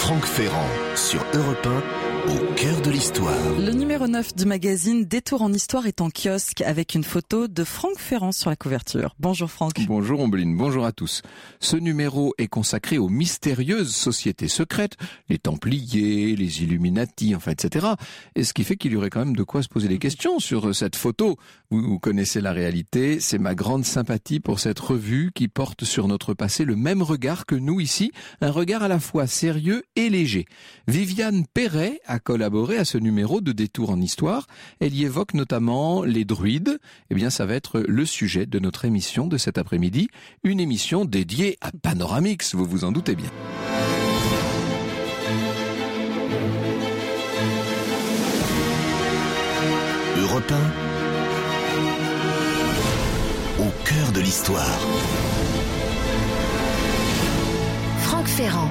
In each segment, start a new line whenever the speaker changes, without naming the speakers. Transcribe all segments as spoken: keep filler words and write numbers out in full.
Franck Ferrand sur Europe un, au cœur de l'histoire.
Le numéro neuf du magazine Détour en Histoire est en kiosque avec une photo de Franck Ferrand sur la couverture. Bonjour Franck.
Bonjour Ombeline, bonjour à tous. Ce numéro est consacré aux mystérieuses sociétés secrètes, les Templiers, les Illuminati, enfin et cetera. Et ce qui fait qu'il y aurait quand même de quoi se poser des questions sur cette photo. Vous, vous connaissez la réalité, c'est ma grande sympathie pour cette revue qui porte sur notre passé le même regard que nous ici, un regard à la fois sérieux et léger. Viviane Perret a collaboré à ce numéro de Détour en Histoire. Elle y évoque notamment les druides. Eh bien, ça va être le sujet de notre émission de cet après-midi, une émission dédiée à Panoramix, vous vous en doutez bien.
Europe un, au cœur de l'histoire.
Franck Ferrand.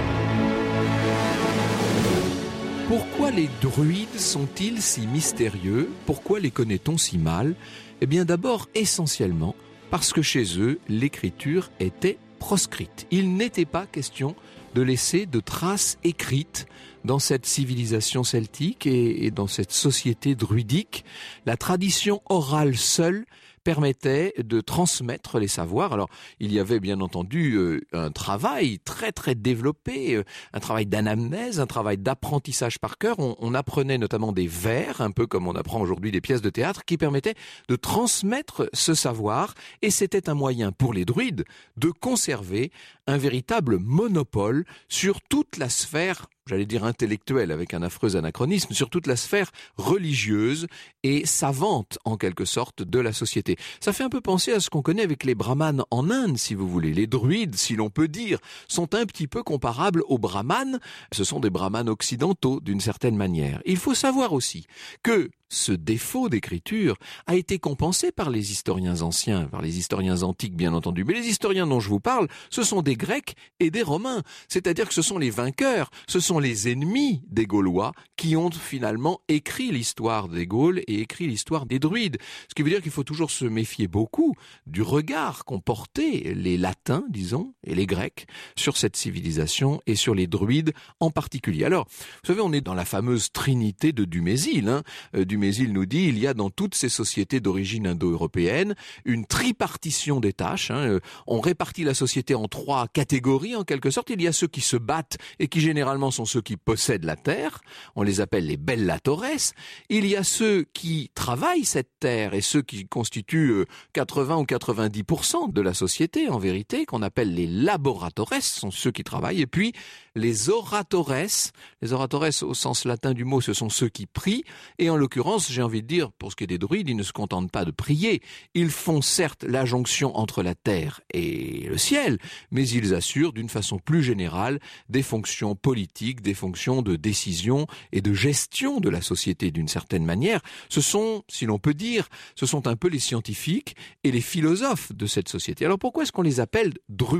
Pourquoi les druides sont-ils si mystérieux ? Pourquoi les connaît-on si mal ? Eh bien d'abord, essentiellement, parce que chez eux, l'écriture était proscrite. Il n'était pas question de laisser de traces écrites dans cette civilisation celtique et, et dans cette société druidique. La tradition orale seule permettait de transmettre les savoirs. Alors, il y avait bien entendu euh, un travail très très développé, euh, un travail d'anamnèse, un travail d'apprentissage par cœur. On, on apprenait notamment des vers, un peu comme on apprend aujourd'hui des pièces de théâtre, qui permettaient de transmettre ce savoir. Et c'était un moyen pour les druides de conserver un véritable monopole sur toute la sphère, j'allais dire intellectuelle avec un affreux anachronisme, sur toute la sphère religieuse et savante en quelque sorte de la société. Ça fait un peu penser à ce qu'on connaît avec les brahmanes en Inde, si vous voulez. Les druides, si l'on peut dire, sont un petit peu comparables aux brahmanes. Ce sont des brahmanes occidentaux d'une certaine manière. Il faut savoir aussi que ce défaut d'écriture a été compensé par les historiens anciens, par les historiens antiques bien entendu. Mais les historiens dont je vous parle, ce sont des Grecs et des Romains. C'est-à-dire que ce sont les vainqueurs, ce sont les ennemis des Gaulois qui ont finalement écrit l'histoire des Gaules et écrit l'histoire des druides. Ce qui veut dire qu'il faut toujours se méfier beaucoup du regard qu'ont porté les Latins, disons, et les Grecs sur cette civilisation et sur les druides en particulier. Alors, vous savez, on est dans la fameuse trinité de Dumézil, hein, euh, Dumézil nous dit il y a dans toutes ces sociétés d'origine indo-européenne une tripartition des tâches. Hein. On répartit la société en trois catégories en quelque sorte. Il y a ceux qui se battent et qui généralement sont ceux qui possèdent la terre. On les appelle les bellatores. Il y a ceux qui travaillent cette terre et ceux qui constituent quatre-vingts ou quatre-vingt-dix pour cent de la société en vérité, qu'on appelle les laboratores, sont ceux qui travaillent. Et puis les oratores. Les oratores au sens latin du mot, ce sont ceux qui prient. Et en l'occurrence, j'ai envie de dire, pour ce qui est des druides, ils ne se contentent pas de prier. Ils font certes la jonction entre la terre et le ciel, mais ils assurent d'une façon plus générale des fonctions politiques, des fonctions de décision et de gestion de la société d'une certaine manière. Ce sont, si l'on peut dire, ce sont un peu les scientifiques et les philosophes de cette société. Alors pourquoi est-ce qu'on les appelle druides ?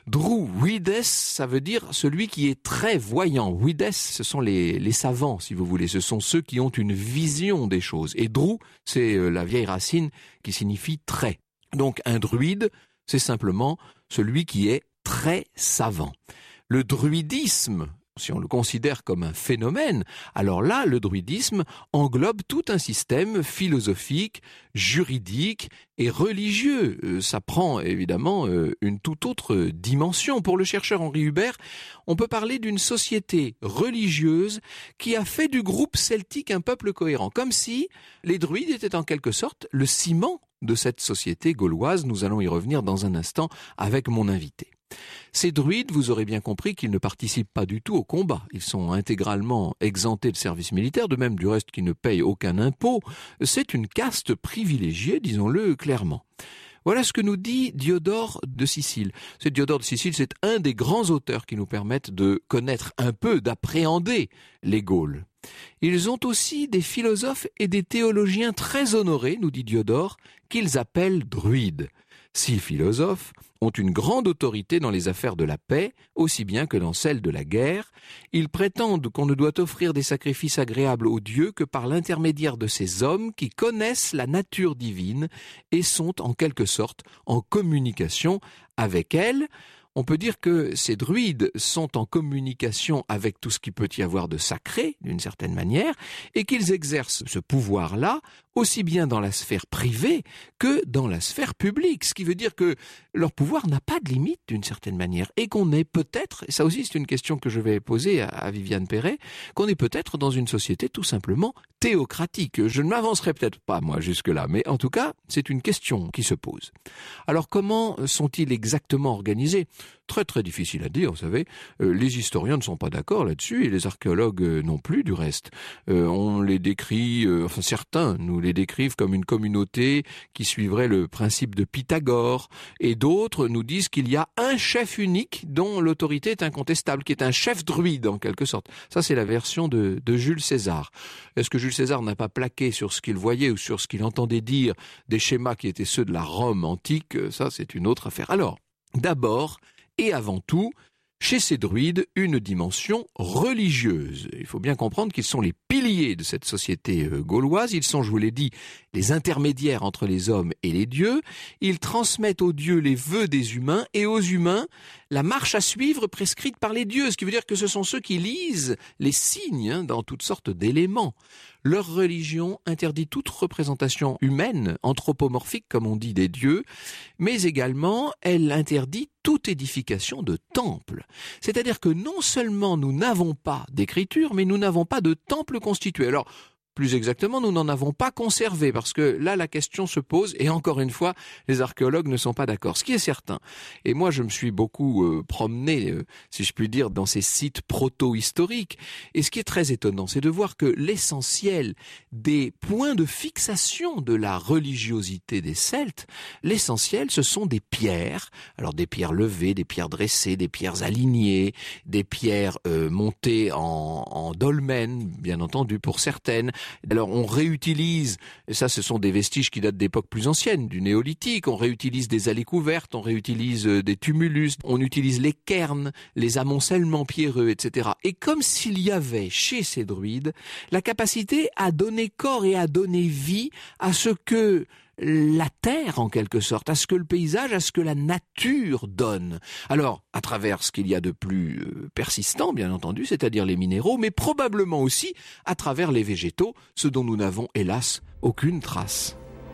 Druides, ça veut dire celui qui est très voyant. Wides, ce sont les, les savants, si vous voulez. Ce sont ceux qui ont une vision des choses. Et drou, c'est la vieille racine qui signifie très. Donc un druide, c'est simplement celui qui est très savant. Le druidisme, si on le considère comme un phénomène, alors là, le druidisme englobe tout un système philosophique, juridique et religieux. Euh, ça prend évidemment euh, une toute autre dimension. Pour le chercheur Henri Hubert, on peut parler d'une société religieuse qui a fait du groupe celtique un peuple cohérent, comme si les druides étaient en quelque sorte le ciment de cette société gauloise. Nous allons y revenir dans un instant avec mon invité. Ces druides, vous aurez bien compris qu'ils ne participent pas du tout au combat. Ils sont intégralement exemptés de service militaire, de même du reste qu'ils ne payent aucun impôt. C'est une caste privilégiée, disons-le clairement. Voilà ce que nous dit Diodore de Sicile. C'est Diodore de Sicile, c'est un des grands auteurs qui nous permettent de connaître un peu, d'appréhender les Gaules. Ils ont aussi des philosophes et des théologiens très honorés, nous dit Diodore, qu'ils appellent druides. Ces philosophes ont une grande autorité dans les affaires de la paix, aussi bien que dans celles de la guerre. Ils prétendent qu'on ne doit offrir des sacrifices agréables aux dieux que par l'intermédiaire de ces hommes qui connaissent la nature divine et sont en quelque sorte en communication avec elle. on peut dire que ces druides sont en communication avec tout ce qui peut y avoir de sacré, d'une certaine manière, et qu'ils exercent ce pouvoir-là aussi bien dans la sphère privée que dans la sphère publique, ce qui veut dire que leur pouvoir n'a pas de limite d'une certaine manière, et qu'on est peut-être, et ça aussi c'est une question que je vais poser à, à Viviane Perret, qu'on est peut-être dans une société tout simplement théocratique. Je ne m'avancerai peut-être pas moi jusque-là, mais en tout cas c'est une question qui se pose. Alors comment sont-ils exactement organisés ? Très très difficile à dire, vous savez. Euh, les historiens ne sont pas d'accord là-dessus, et les archéologues euh, non plus du reste. Euh, on les décrit, euh, enfin certains nous les décrivent comme une communauté qui suivrait le principe de Pythagore, et d'autres nous disent qu'il y a un chef unique dont l'autorité est incontestable, qui est un chef druide en quelque sorte. Ça c'est la version de, de Jules César. Est-ce que Jules César n'a pas plaqué sur ce qu'il voyait ou sur ce qu'il entendait dire des schémas qui étaient ceux de la Rome antique ? Ça c'est une autre affaire. Alors, d'abord et avant tout, chez ces druides, une dimension religieuse. Il faut bien comprendre qu'ils sont les piliers de cette société gauloise. Ils sont, je vous l'ai dit, les intermédiaires entre les hommes et les dieux. Ils transmettent aux dieux les vœux des humains et aux humains la marche à suivre prescrite par les dieux, ce qui veut dire que ce sont ceux qui lisent les signes hein, dans toutes sortes d'éléments. Leur religion interdit toute représentation humaine, anthropomorphique comme on dit des dieux, mais également elle interdit toute édification de temple. C'est-à-dire que non seulement nous n'avons pas d'écriture, mais nous n'avons pas de temple constitué. Alors, plus exactement, nous n'en avons pas conservé, parce que là, la question se pose, et encore une fois, les archéologues ne sont pas d'accord. Ce qui est certain, et moi je me suis beaucoup euh, promené, euh, si je puis dire, dans ces sites proto-historiques, et ce qui est très étonnant, c'est de voir que l'essentiel des points de fixation de la religiosité des Celtes, l'essentiel, ce sont des pierres, alors des pierres levées, des pierres dressées, des pierres alignées, des pierres euh, montées en, en dolmen, bien entendu, pour certaines. Alors on réutilise, et ça ce sont des vestiges qui datent d'époques plus anciennes, du néolithique, on réutilise des allées couvertes, on réutilise des tumulus, on utilise les cairns, les amoncellements pierreux, et cetera. Et comme s'il y avait chez ces druides la capacité à donner corps et à donner vie à ce que la terre en quelque sorte, à ce que le paysage, à ce que la nature donne. Alors, à travers ce qu'il y a de plus euh, persistant, bien entendu, c'est-à-dire les minéraux, mais probablement aussi à travers les végétaux, ce dont nous n'avons hélas aucune trace.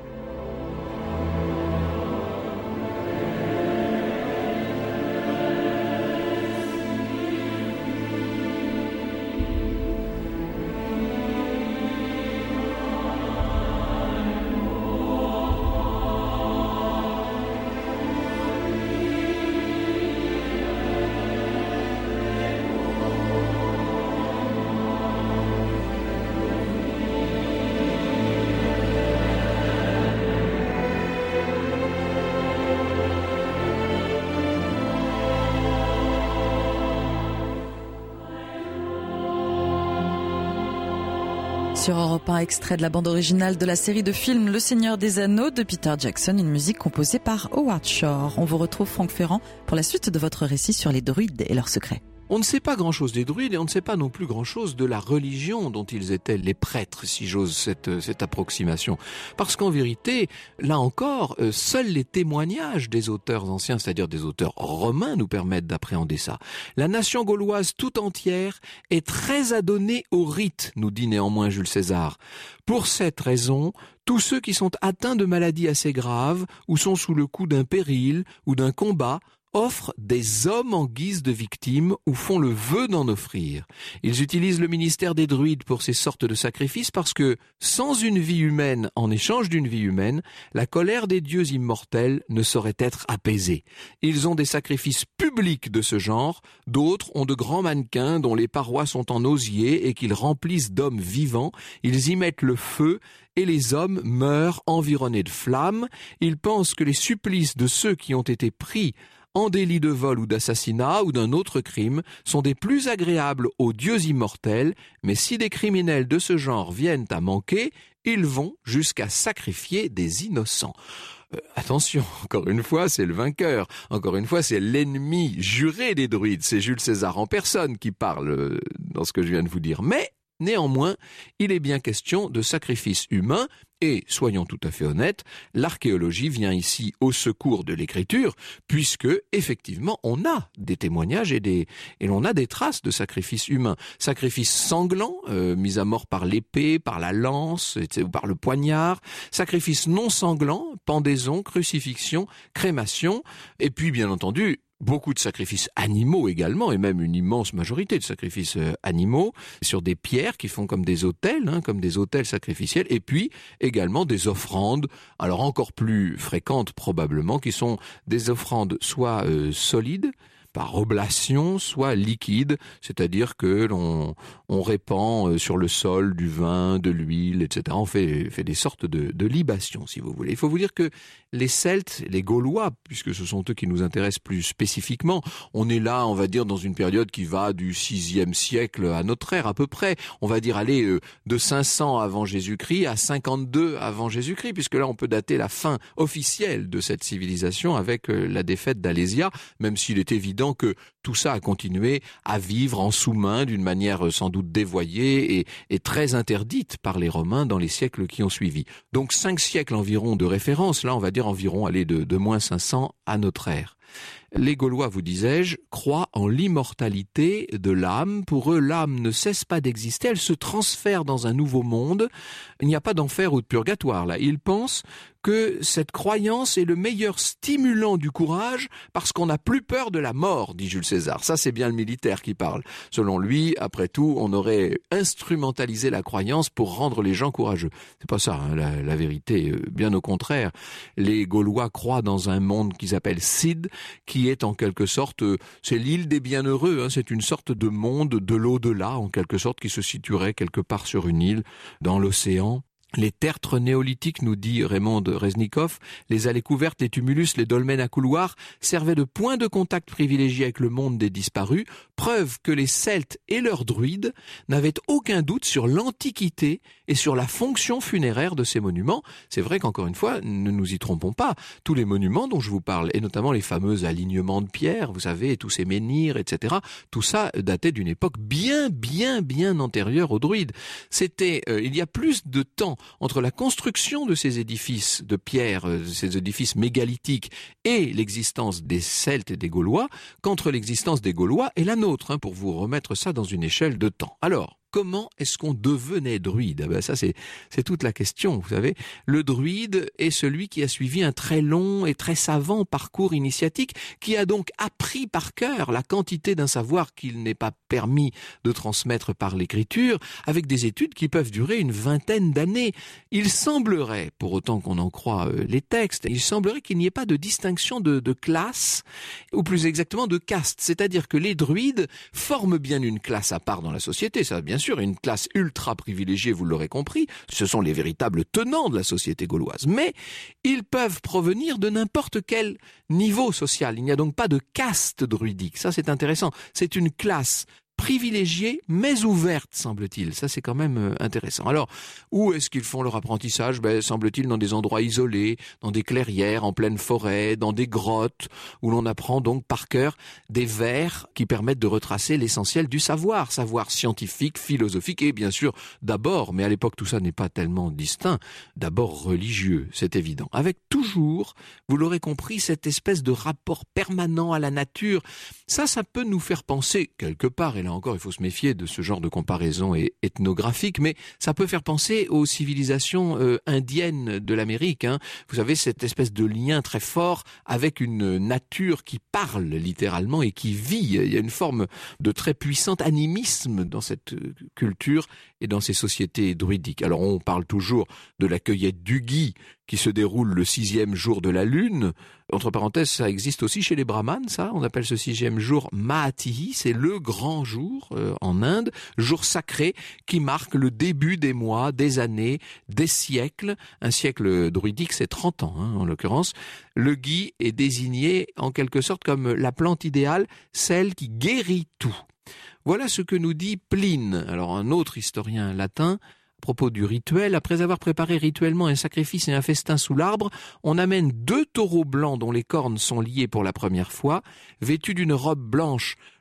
Sur Europe un, extrait de la bande originale de la série de films Le Seigneur des Anneaux de Peter Jackson, une musique composée par Howard Shore. On vous retrouve Franck Ferrand pour la suite de votre récit sur les druides et leurs secrets.
On ne sait pas grand-chose des druides et on ne sait pas non plus grand-chose de la religion dont ils étaient les prêtres, si j'ose cette, cette approximation. Parce qu'en vérité, là encore, euh, seuls les témoignages des auteurs anciens, c'est-à-dire des auteurs romains, nous permettent d'appréhender ça. La nation gauloise tout entière est très adonnée au rite, nous dit néanmoins Jules César. Pour cette raison, tous ceux qui sont atteints de maladies assez graves ou sont sous le coup d'un péril ou d'un combat offrent des hommes en guise de victimes ou font le vœu d'en offrir. Ils utilisent le ministère des druides pour ces sortes de sacrifices parce que, sans une vie humaine en échange d'une vie humaine, la colère des dieux immortels ne saurait être apaisée. Ils ont des sacrifices publics de ce genre, d'autres ont de grands mannequins dont les parois sont en osier et qu'ils remplissent d'hommes vivants, ils y mettent le feu et les hommes meurent environnés de flammes. Ils pensent que les supplices de ceux qui ont été pris en délit de vol ou d'assassinat ou d'un autre crime sont des plus agréables aux dieux immortels, mais si des criminels de ce genre viennent à manquer, ils vont jusqu'à sacrifier des innocents. Euh, attention, encore une fois, c'est le vainqueur. Encore une fois, c'est l'ennemi juré des druides. C'est Jules César en personne qui parle euh, dans ce que je viens de vous dire. Mais Néanmoins, il est bien question de sacrifices humains et, soyons tout à fait honnêtes, l'archéologie vient ici au secours de l'écriture puisque, effectivement, on a des témoignages et, des, et l'on a des traces de sacrifices humains. Sacrifices sanglants, euh, mis à mort par l'épée, par la lance, ou par le poignard. Sacrifices non sanglants, pendaison, crucifixion, crémation. Et puis, bien entendu, beaucoup de sacrifices animaux également, et même une immense majorité de sacrifices euh, animaux, sur des pierres qui font comme des autels, hein, comme des autels sacrificiels, et puis également des offrandes, alors encore plus fréquentes probablement, qui sont des offrandes soit euh, solides, par oblation, soit liquide, c'est-à-dire que l'on on répand sur le sol du vin, de l'huile, et cetera. On fait, fait des sortes de, de libations, si vous voulez. Il faut vous dire que les Celtes, les Gaulois, puisque ce sont eux qui nous intéressent plus spécifiquement, on est là, on va dire, dans une période qui va du sixième siècle à notre ère à peu près. On va dire aller euh, de cinq cents avant Jésus-Christ à cinquante-deux avant Jésus-Christ, puisque là on peut dater la fin officielle de cette civilisation avec euh, la défaite d'Alésia, même s'il est évident que tout ça a continué à vivre en sous-main d'une manière sans doute dévoyée et, et très interdite par les Romains dans les siècles qui ont suivi. Donc cinq siècles environ de référence, là on va dire environ aller de, de moins cinq cents à notre ère. Les Gaulois, vous disais-je, croient en l'immortalité de l'âme. Pour eux, l'âme ne cesse pas d'exister, elle se transfère dans un nouveau monde. Il n'y a pas d'enfer ou de purgatoire, là. Ils pensent que cette croyance est le meilleur stimulant du courage parce qu'on n'a plus peur de la mort, dit Jules César. Ça, c'est bien le militaire qui parle. Selon lui, après tout, on aurait instrumentalisé la croyance pour rendre les gens courageux. C'est pas ça, hein, la, la vérité. Bien au contraire. Les Gaulois croient dans un monde qu'ils appellent Cid, qui est en quelque sorte, c'est l'île des bienheureux, hein, c'est une sorte de monde de l'au-delà, en quelque sorte, qui se situerait quelque part sur une île, dans l'océan. Les tertres néolithiques, nous dit Raymond Reznikov, les allées couvertes, les tumulus, les dolmens à couloirs servaient de point de contact privilégié avec le monde des disparus, preuve que les Celtes et leurs druides n'avaient aucun doute sur l'antiquité et sur la fonction funéraire de ces monuments. C'est vrai qu'encore une fois, ne nous y trompons pas, tous les monuments dont je vous parle, et notamment les fameux alignements de pierre, vous savez, tous ces menhirs, et cetera, tout ça datait d'une époque bien, bien, bien antérieure aux druides. C'était, euh, il y a plus de temps entre la construction de ces édifices de pierre, ces édifices mégalithiques, et l'existence des Celtes et des Gaulois, qu'entre l'existence des Gaulois et la nôtre, hein, pour vous remettre ça dans une échelle de temps. Alors, comment est-ce qu'on devenait druide? Ah ben ça, c'est, c'est toute la question, vous savez. Le druide est celui qui a suivi un très long et très savant parcours initiatique, qui a donc appris par cœur la quantité d'un savoir qu'il n'est pas permis de transmettre par l'écriture, avec des études qui peuvent durer une vingtaine d'années. Il semblerait, pour autant qu'on en croit euh, les textes, il semblerait qu'il n'y ait pas de distinction de, de classe, ou plus exactement de caste. C'est-à-dire que les druides forment bien une classe à part dans la société, ça bien sûr, une classe ultra privilégiée, vous l'aurez compris, ce sont les véritables tenants de la société gauloise, mais ils peuvent provenir de n'importe quel niveau social. Il n'y a donc pas de caste druidique, ça c'est intéressant, c'est une classe privilégiée mais ouverte, semble-t-il. Ça, c'est quand même euh, intéressant. Alors, où est-ce qu'ils font leur apprentissage? Ben, semble-t-il dans des endroits isolés, dans des clairières, en pleine forêt, dans des grottes, où l'on apprend donc par cœur des vers qui permettent de retracer l'essentiel du savoir, savoir scientifique, philosophique et bien sûr d'abord, mais à l'époque tout ça n'est pas tellement distinct, d'abord religieux, c'est évident. Avec toujours, vous l'aurez compris, cette espèce de rapport permanent à la nature. Ça, ça peut nous faire penser quelque part, et là encore, il faut se méfier de ce genre de comparaison ethnographique, mais ça peut faire penser aux civilisations euh, indiennes de l'Amérique. Hein. Vous savez, cette espèce de lien très fort avec une nature qui parle littéralement et qui vit. Il y a une forme de très puissant animisme dans cette culture et dans ces sociétés druidiques. Alors, on parle toujours de la cueillette du gui qui se déroule le sixième jour de la lune. Entre parenthèses, ça existe aussi chez les brahmanes, ça. On appelle ce sixième jour Maatihi, c'est le grand jour euh, en Inde, jour sacré qui marque le début des mois, des années, des siècles. Un siècle druidique, c'est trente ans, hein, en l'occurrence. Le gui est désigné en quelque sorte comme la plante idéale, celle qui guérit tout. Voilà ce que nous dit Pline, alors un autre historien latin. À propos du rituel, après avoir préparé rituellement un sacrifice et un festin sous l'arbre, on amène deux taureaux blancs dont les cornes sont liées pour la première fois, vêtus d'une robe blanche.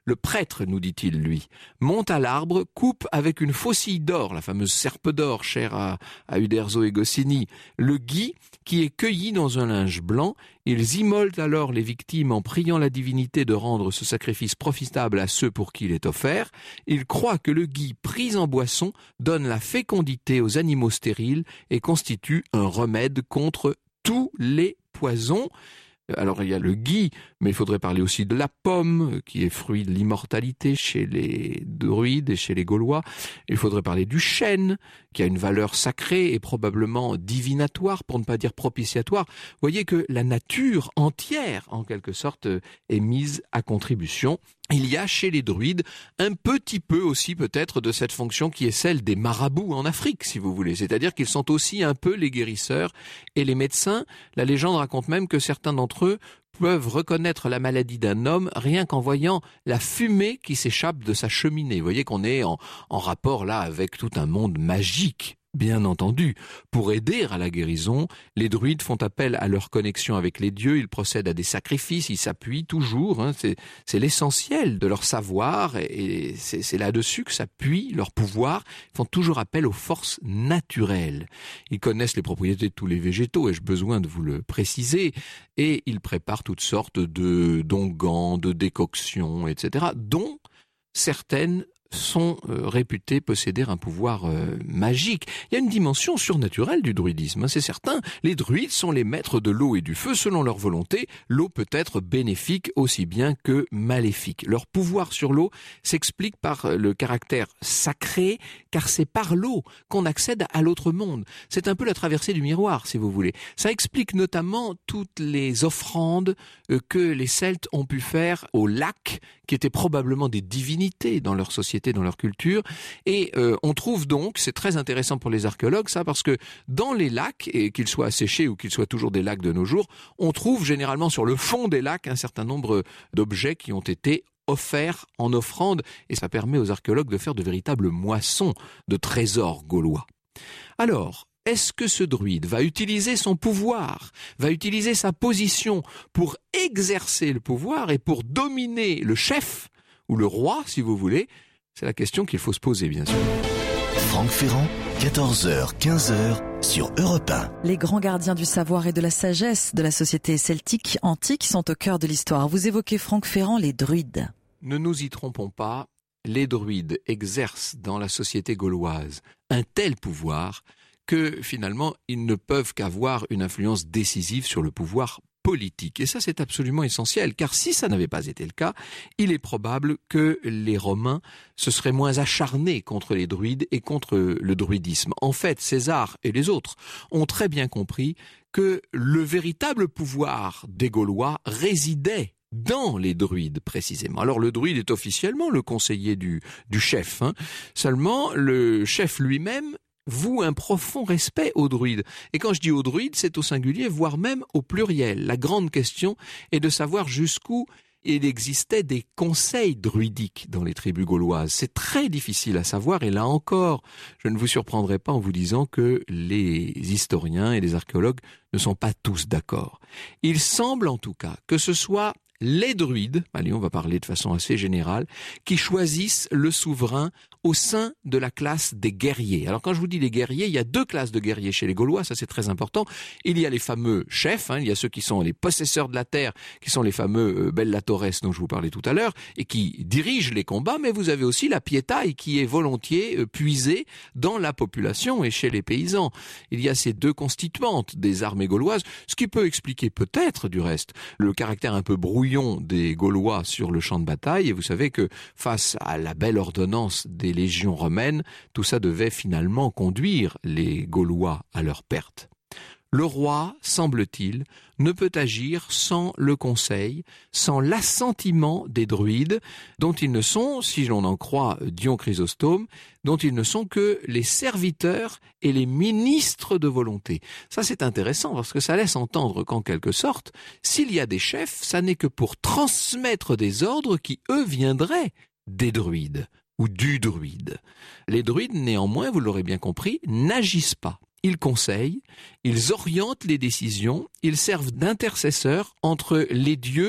Le prêtre, nous dit-il, lui, monte à l'arbre, coupe avec une faucille d'or, la fameuse serpe d'or chère à, à Uderzo et Goscinny, le gui qui est cueilli dans un linge blanc. Ils immolent alors les victimes en priant la divinité de rendre ce sacrifice profitable à ceux pour qui il est offert. Ils croient que le gui pris en boisson donne la fécondité aux animaux stériles et constitue un remède contre tous les poisons. Alors il y a le gui, mais il faudrait parler aussi de la pomme, qui est fruit de l'immortalité chez les druides et chez les Gaulois. Il faudrait parler du chêne, qui a une valeur sacrée et probablement divinatoire, pour ne pas dire propitiatoire. Vous voyez que la nature entière, en quelque sorte, est mise à contribution. Il y a chez les druides un petit peu aussi peut-être de cette fonction qui est celle des marabouts en Afrique, si vous voulez. C'est-à-dire qu'ils sont aussi un peu les guérisseurs et les médecins. La légende raconte même que certains d'entre eux peuvent reconnaître la maladie d'un homme rien qu'en voyant la fumée qui s'échappe de sa cheminée. Vous voyez qu'on est en, en rapport là avec tout un monde magique. Bien entendu, pour aider à la guérison, les druides font appel à leur connexion avec les dieux, ils procèdent à des sacrifices, ils s'appuient toujours, hein, c'est, c'est l'essentiel de leur savoir et, et c'est, c'est là-dessus que s'appuie leur pouvoir. Ils font toujours appel aux forces naturelles. Ils connaissent les propriétés de tous les végétaux, ai-je besoin de vous le préciser, et ils préparent toutes sortes de d'onguents, de décoctions, et cetera, dont certaines sont euh, réputés posséder un pouvoir euh, magique. Il y a une dimension surnaturelle du druidisme, hein, c'est certain. Les druides sont les maîtres de l'eau et du feu. Selon leur volonté, l'eau peut être bénéfique aussi bien que maléfique. Leur pouvoir sur l'eau s'explique par le caractère sacré, car c'est par l'eau qu'on accède à l'autre monde. C'est un peu la traversée du miroir, si vous voulez. Ça explique notamment toutes les offrandes euh, que les Celtes ont pu faire aux lacs, qui étaient probablement des divinités dans leur société, dans leur culture. Et euh, on trouve donc, c'est très intéressant pour les archéologues, ça, parce que dans les lacs, et qu'ils soient asséchés ou qu'ils soient toujours des lacs de nos jours, on trouve généralement sur le fond des lacs un certain nombre d'objets qui ont été offerts en offrande, et ça permet aux archéologues de faire de véritables moissons de trésors gaulois. Alors, est-ce que ce druide va utiliser son pouvoir, va utiliser sa position pour exercer le pouvoir et pour dominer le chef, ou le roi, si vous voulez? C'est la question qu'il faut se poser, bien sûr.
Franck Ferrand, quatorze heures quinze sur Europe un.
Les grands gardiens du savoir et de la sagesse de la société celtique antique sont au cœur de l'histoire. Vous évoquez, Franck Ferrand, les druides.
Ne nous y trompons pas, les druides exercent dans la société gauloise un tel pouvoir que finalement ils ne peuvent qu'avoir une influence décisive sur le pouvoir politique. Et ça, c'est absolument essentiel, car si ça n'avait pas été le cas, il est probable que les Romains se seraient moins acharnés contre les druides et contre le druidisme. En fait, César et les autres ont très bien compris que le véritable pouvoir des Gaulois résidait dans les druides, précisément. Alors, le druide est officiellement le conseiller du, du chef, hein. Seulement, le chef lui-même voue un profond respect aux druides. Et quand je dis aux druides, c'est au singulier, voire même au pluriel. La grande question est de savoir jusqu'où il existait des conseils druidiques dans les tribus gauloises. C'est très difficile à savoir, et là encore, je ne vous surprendrai pas en vous disant que les historiens et les archéologues ne sont pas tous d'accord. Il semble en tout cas que ce soit les druides, allez, on va parler de façon assez générale, qui choisissent le souverain au sein de la classe des guerriers. Alors quand je vous dis les guerriers, il y a deux classes de guerriers chez les Gaulois, ça c'est très important. Il y a les fameux chefs, hein, il y a ceux qui sont les possesseurs de la terre, qui sont les fameux euh, bellatores dont je vous parlais tout à l'heure, et qui dirigent les combats, mais vous avez aussi la pietae qui est volontiers euh, puisée dans la population et chez les paysans. Il y a ces deux constituantes des armées gauloises, ce qui peut expliquer peut-être du reste le caractère un peu brouillon des Gaulois sur le champ de bataille, et vous savez que face à la belle ordonnance des légions romaines, tout ça devait finalement conduire les Gaulois à leur perte. Le roi, semble-t-il, ne peut agir sans le conseil, sans l'assentiment des druides, dont ils ne sont, si l'on en croit Dion Chrysostome, dont ils ne sont que les serviteurs et les ministres de volonté. Ça, c'est intéressant parce que ça laisse entendre qu'en quelque sorte, s'il y a des chefs, ça n'est que pour transmettre des ordres qui, eux, viendraient des druides ou du druide. Les druides, néanmoins, vous l'aurez bien compris, n'agissent pas. Ils conseillent, ils orientent les décisions, ils servent d'intercesseurs entre les dieux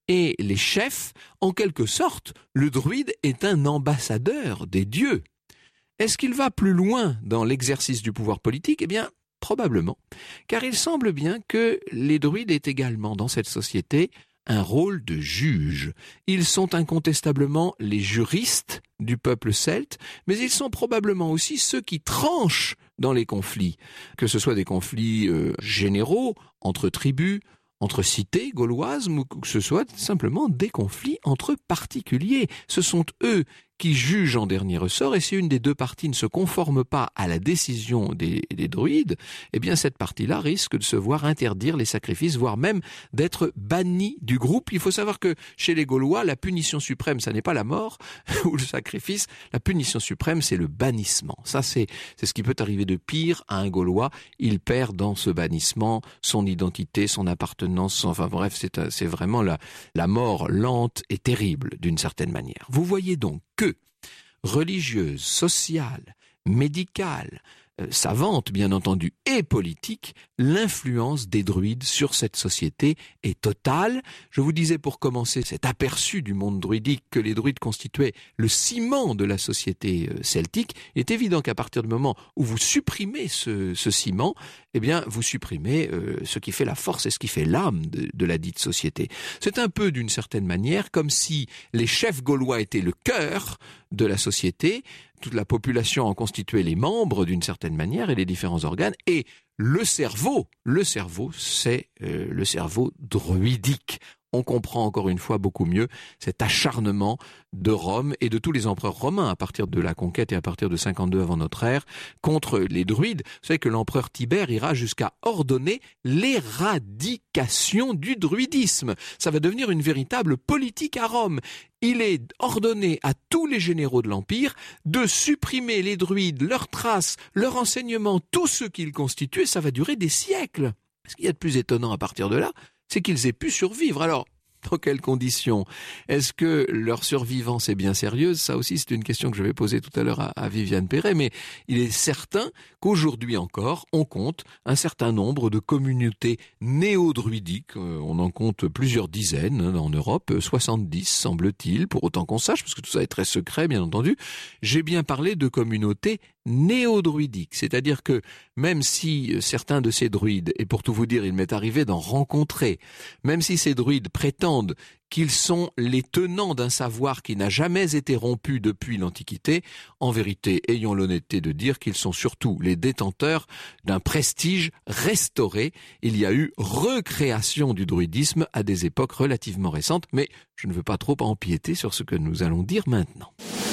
et les chefs, en quelque sorte, le druide est un ambassadeur des dieux. Est-ce qu'il va plus loin dans l'exercice du pouvoir politique ? Eh bien, probablement, car il semble bien que les druides aient également dans cette société un rôle de juge. Ils sont incontestablement les juristes du peuple celte, mais ils sont probablement aussi ceux qui tranchent dans les conflits, que ce soit des conflits euh, généraux, entre tribus, entre cités gauloises, ou que ce soit simplement des conflits entre particuliers. Ce sont eux qui jugent en dernier ressort, et si une des deux parties ne se conforme pas à la décision des, des druides, eh bien cette partie-là risque de se voir interdire les sacrifices, voire même d'être bannie du groupe. Il faut savoir que chez les Gaulois, la punition suprême, ça n'est pas la mort ou le sacrifice, la punition suprême, c'est le bannissement. Ça, c'est, c'est ce qui peut arriver de pire à un Gaulois. Il perd dans ce bannissement son identité, son appartenance, son, enfin bref, c'est, c'est vraiment la, la mort lente et terrible d'une certaine manière. Vous voyez donc que religieuse, sociale, médicale, euh, savante bien entendu et politique, l'influence des druides sur cette société est totale. Je vous disais pour commencer cet aperçu du monde druidique que les druides constituaient le ciment de la société euh, celtique. Il est évident qu'à partir du moment où vous supprimez ce, ce ciment, eh bien vous supprimez euh, ce qui fait la force et ce qui fait l'âme de, de la dite société. C'est un peu d'une certaine manière comme si les chefs gaulois étaient le cœur de la société, toute la population en constituait les membres d'une certaine manière et les différents organes, et le cerveau, le cerveau, c'est euh, le cerveau druidique. On comprend encore une fois beaucoup mieux cet acharnement de Rome et de tous les empereurs romains à partir de la conquête et à partir de cinquante-deux avant notre ère contre les druides. Vous savez que l'empereur Tibère ira jusqu'à ordonner l'éradication du druidisme. Ça va devenir une véritable politique à Rome. Il est ordonné à tous les généraux de l'Empire de supprimer les druides, leurs traces, leurs enseignements, tout ce qu'ils constituaient. Ça va durer des siècles. Ce qu'il y a de plus étonnant à partir de là, c'est qu'ils aient pu survivre. Alors, dans quelles conditions ? Est-ce que leur survivance est bien sérieuse ? Ça aussi, c'est une question que je vais poser tout à l'heure à, à Viviane Perret, mais il est certain qu'aujourd'hui encore, on compte un certain nombre de communautés néo-druidiques. Euh, on en compte plusieurs dizaines hein, en Europe, soixante-dix semble-t-il, pour autant qu'on sache, parce que tout ça est très secret, bien entendu. J'ai bien parlé de communautés néo-druidiques, c'est-à-dire que même si certains de ces druides, et pour tout vous dire, il m'est arrivé d'en rencontrer, même si ces druides prétendent qu'ils sont les tenants d'un savoir qui n'a jamais été rompu depuis l'Antiquité, en vérité, ayons l'honnêteté de dire qu'ils sont surtout les détenteurs d'un prestige restauré. Il y a eu recréation du druidisme à des époques relativement récentes, mais je ne veux pas trop empiéter sur ce que nous allons dire maintenant.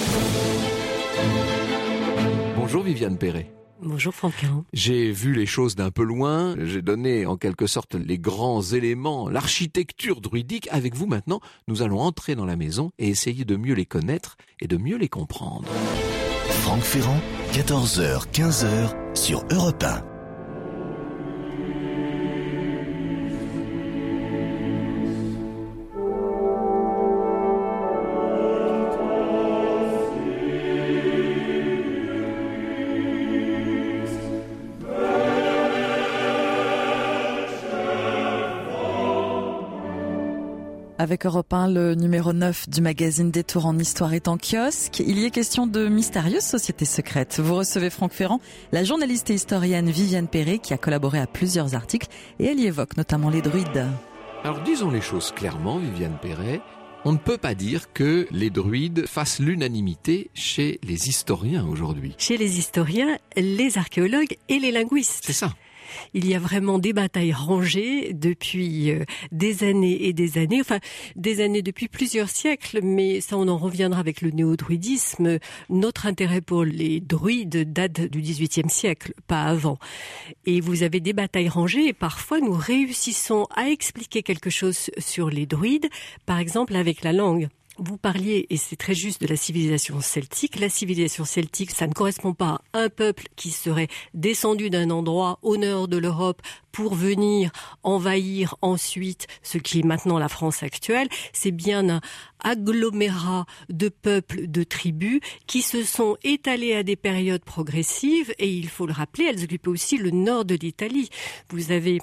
Bonjour Viviane Perret.
Bonjour Franck Ferrand.
J'ai vu les choses d'un peu loin, j'ai donné en quelque sorte les grands éléments, l'architecture druidique. Avec vous maintenant, nous allons entrer dans la maison et essayer de mieux les connaître et de mieux les comprendre.
Franck Ferrand, quatorze heures quinze heures sur Europe un.
Avec Europe un, le numéro neuf du magazine Détour en Histoire est en kiosque. Il y est question de mystérieuses sociétés secrètes. Vous recevez Franck Ferrand, la journaliste et historienne Viviane Perret, qui a collaboré à plusieurs articles, et elle y évoque notamment les druides.
Alors disons les choses clairement, Viviane Perret, on ne peut pas dire que les druides fassent l'unanimité chez les historiens aujourd'hui.
Chez les historiens, les archéologues et les linguistes.
C'est ça.
Il y a vraiment des batailles rangées depuis euh, des années et des années, enfin des années depuis plusieurs siècles, mais ça on en reviendra avec le néo-druidisme. Notre intérêt pour les druides date du dix-huitième siècle, pas avant. Et vous avez des batailles rangées et parfois nous réussissons à expliquer quelque chose sur les druides, par exemple avec la langue. Vous parliez, et c'est très juste, de la civilisation celtique. La civilisation celtique, ça ne correspond pas à un peuple qui serait descendu d'un endroit au nord de l'Europe pour venir envahir ensuite ce qui est maintenant la France actuelle. C'est bien un agglomérat de peuples, de tribus qui se sont étalés à des périodes progressives et il faut le rappeler, elles occupaient aussi le nord de l'Italie. Vous avez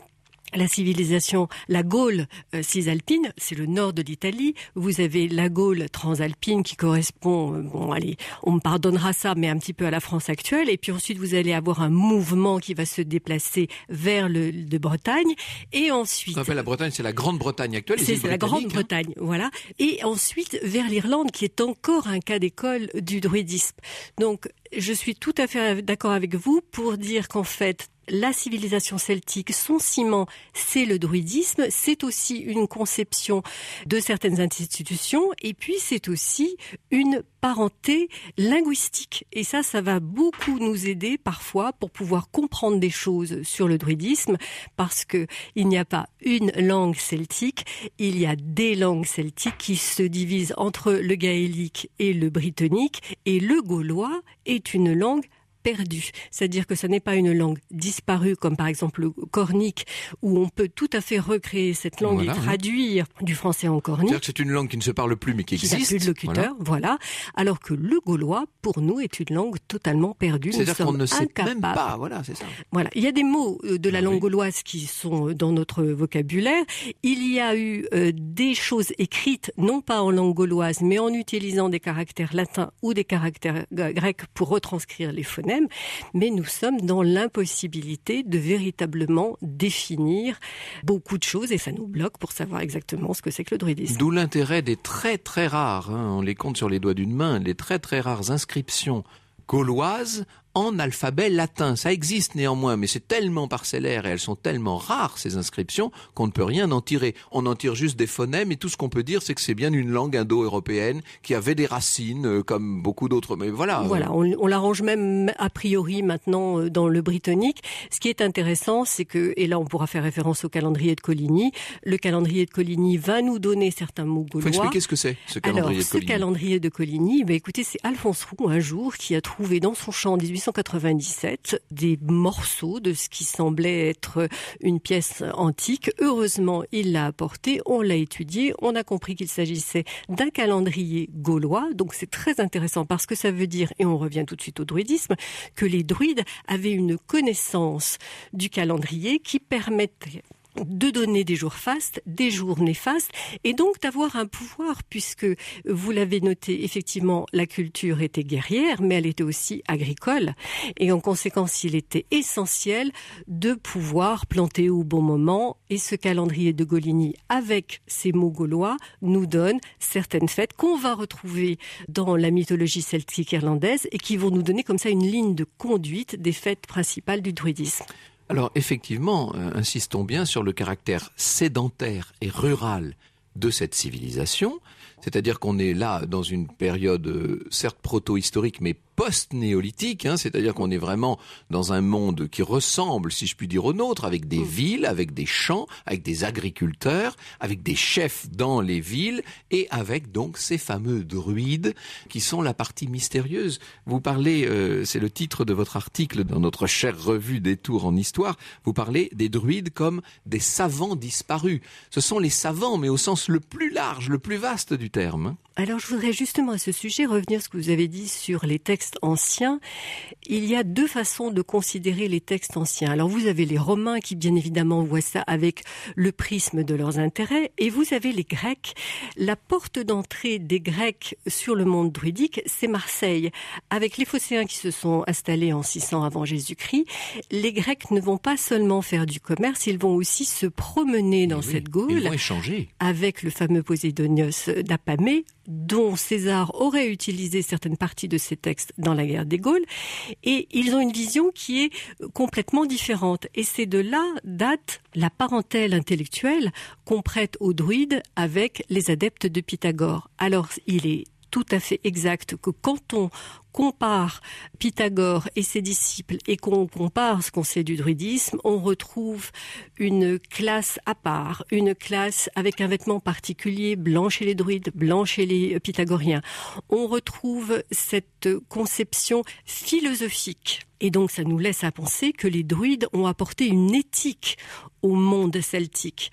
la civilisation, la Gaule euh, cisalpine, c'est le nord de l'Italie. Vous avez la Gaule transalpine qui correspond, euh, bon allez, on me pardonnera ça, mais un petit peu à la France actuelle. Et puis ensuite, vous allez avoir un mouvement qui va se déplacer vers le de Bretagne. Et ensuite...
On appelle la Bretagne, c'est la Grande-Bretagne actuelle.
C'est la Grande-Bretagne, hein. Voilà. Et ensuite, vers l'Irlande, qui est encore un cas d'école du druidisme. Donc, je suis tout à fait d'accord avec vous pour dire qu'en fait, la civilisation celtique, son ciment, c'est le druidisme, c'est aussi une conception de certaines institutions, et puis c'est aussi une parenté linguistique. Et ça, ça va beaucoup nous aider parfois pour pouvoir comprendre des choses sur le druidisme, parce que il n'y a pas une langue celtique, il y a des langues celtiques qui se divisent entre le gaélique et le brittonique, et le gaulois est une langue perdu. C'est-à-dire que ce n'est pas une langue disparue comme par exemple le cornique où on peut tout à fait recréer cette langue voilà, et traduire hein. du français en cornique.
C'est-à-dire que c'est une langue qui ne se parle plus mais qui, qui existe.
Qui n'a plus de locuteur, voilà. voilà. Alors que le gaulois, pour nous, est une langue totalement perdue.
C'est-à-dire qu'on ne sait
incapables.
même pas, voilà, c'est ça.
Voilà. Il y a des mots de la ah, langue oui. gauloise qui sont dans notre vocabulaire. Il y a eu euh, des choses écrites, non pas en langue gauloise, mais en utilisant des caractères latins ou des caractères grecs pour retranscrire les phonèmes. Mais nous sommes dans l'impossibilité de véritablement définir beaucoup de choses et ça nous bloque pour savoir exactement ce que c'est que le druidisme.
D'où l'intérêt des très très rares, hein, on les compte sur les doigts d'une main, les très très rares inscriptions gauloises en alphabet latin. Ça existe néanmoins, mais c'est tellement parcellaire et elles sont tellement rares, ces inscriptions, qu'on ne peut rien en tirer. On en tire juste des phonèmes et tout ce qu'on peut dire, c'est que c'est bien une langue indo-européenne qui avait des racines, euh, comme beaucoup d'autres. Mais voilà.
Voilà, on, on l'arrange même a priori maintenant euh, dans le brittonique. Ce qui est intéressant, c'est que, et là on pourra faire référence au calendrier de Coligny, le calendrier de Coligny va nous donner certains mots gaulois.
Il faut expliquer ce que c'est, ce calendrier
Alors,
de Coligny.
ce calendrier de Coligny, ben, écoutez, c'est Alphonse Roux, un jour, qui a trouvé dans son champ en dix-huit cent quatre-vingt-dix-sept des morceaux de ce qui semblait être une pièce antique. Heureusement, il l'a apporté, on l'a étudié, on a compris qu'il s'agissait d'un calendrier gaulois. Donc c'est très intéressant parce que ça veut dire, et on revient tout de suite au druidisme, que les druides avaient une connaissance du calendrier qui permettait de donner des jours fastes, des jours néfastes, et donc d'avoir un pouvoir, puisque vous l'avez noté, effectivement, la culture était guerrière, mais elle était aussi agricole, et en conséquence, il était essentiel de pouvoir planter au bon moment, et ce calendrier de Coligny, avec ces mots gaulois, nous donne certaines fêtes qu'on va retrouver dans la mythologie celtique irlandaise, et qui vont nous donner comme ça une ligne de conduite des fêtes principales du druidisme.
Alors effectivement, euh, insistons bien sur le caractère sédentaire et rural de cette civilisation, c'est-à-dire qu'on est là dans une période euh, certes proto-historique mais post-néolithique, hein, c'est-à-dire qu'on est vraiment dans un monde qui ressemble, si je puis dire, au nôtre, avec des villes, avec des champs, avec des agriculteurs, avec des chefs dans les villes et avec donc ces fameux druides qui sont la partie mystérieuse. Vous parlez, euh, c'est le titre de votre article dans notre chère revue Détour en Histoire, vous parlez des druides comme des savants disparus. Ce sont les savants, mais au sens le plus large, le plus vaste du terme. Hein.
Alors je voudrais justement à ce sujet revenir à ce que vous avez dit sur les textes anciens. Il y a deux façons de considérer les textes anciens. Alors vous avez les Romains qui bien évidemment voient ça avec le prisme de leurs intérêts, et vous avez les Grecs. La porte d'entrée des Grecs sur le monde druidique, c'est Marseille. Avec les Phocéens qui se sont installés en six cents avant Jésus-Christ, les Grecs ne vont pas seulement faire du commerce, ils vont aussi se promener dans
oui,
cette Gaule.
Ils vont échanger.
Avec le fameux Poséidonios d'Apamée, dont César aurait utilisé certaines parties de ses textes dans la guerre des Gaules, et ils ont une vision qui est complètement différente. Et c'est de là date la parentèle intellectuelle qu'on prête aux druides avec les adeptes de Pythagore. Alors, il est tout à fait exact que quand on compare Pythagore et ses disciples et qu'on compare ce qu'on sait du druidisme, on retrouve une classe à part, une classe avec un vêtement particulier, blanc chez les druides, blanc chez les pythagoriens. On retrouve cette conception philosophique. Et donc ça nous laisse à penser que les druides ont apporté une éthique au monde celtique.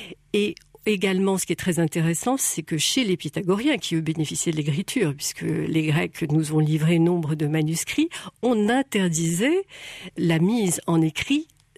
Et également, ce qui est très intéressant, c'est que chez les Pythagoriens, qui eux bénéficiaient de l'écriture, puisque les Grecs nous ont livré nombre de manuscrits, on interdisait la mise en écrit